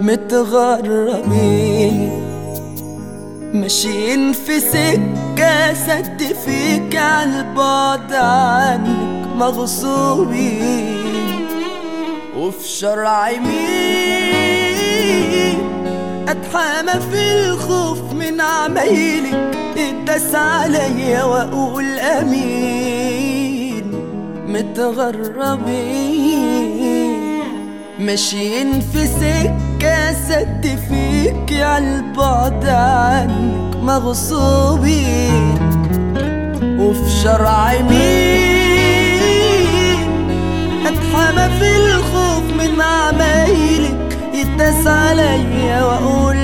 متغربين ماشيين في سكة سد فيك عالبعد عنك مغصوبين، وفي شرع مين اتحامى في الخوف من عمايلك اتداس عليا واقول امين. متغربين ماشيين في سكة سد فيك عالبعد عنك مغصوبين، وفي شرع مين اتحامى في الخوف من عمايلك يتداس عليا واقول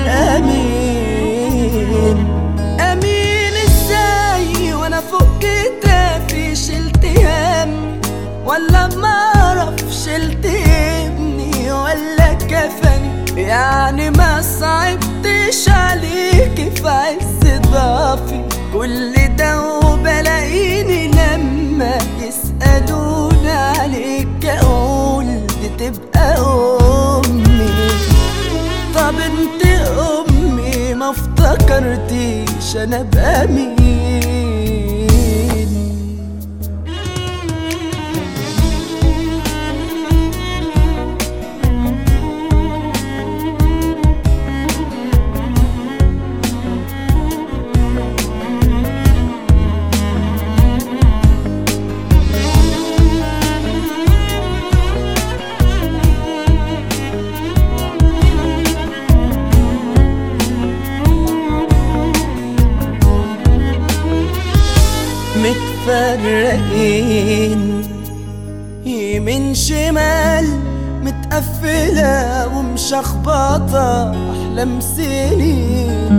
امين. امين ازاي وانا فوق كتافي شلت هم، ولا معرف شلت ابني ولا كفني، يعني ما صعبتش عليك في عز ضعفي. كل ده وبلاقيني لما يسألوني عليك اقول دي تبقى امي. طب انت امي ما افتكرتيش انا ابقى مين؟ متفرقين يمين شمال متقفلة ومشخبطة أحلام سنين،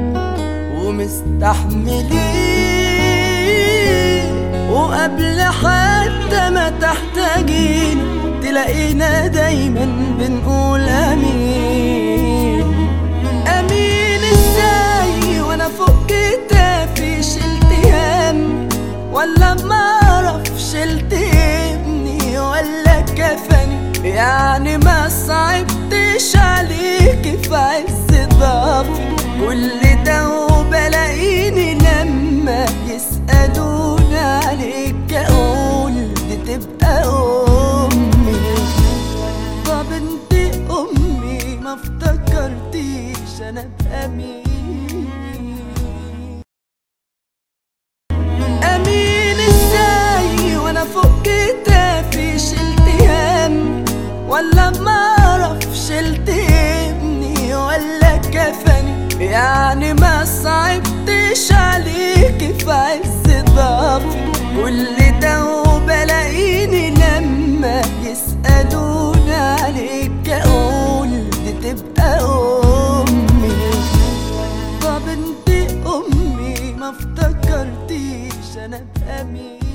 ومستحملين وقبل حتى ما تحتاجين تلاقينا دايما بنقول أمين. أمين ازاي وانا فوق كتافي شلت هم، ولا معرف شلت ابني ولا كفني، يعني ما صعبتش عليك في عز ضعفي. كل ده وبلاقيني لما يسألوني عليك اقول دي تبقى امي. طب انت امي ما افتكرتيش انا ابقى مين؟ فوق كتافي شلت هم، ولا معرف شلت ابني ولا كفني، يعني ما صعبتش عليك في عز ضعفي. كل ده وبلاقيني لما يسألوني عليك اقول دي تبقى امي. طب انت امي ما افتكرتيش انا ابقى مين؟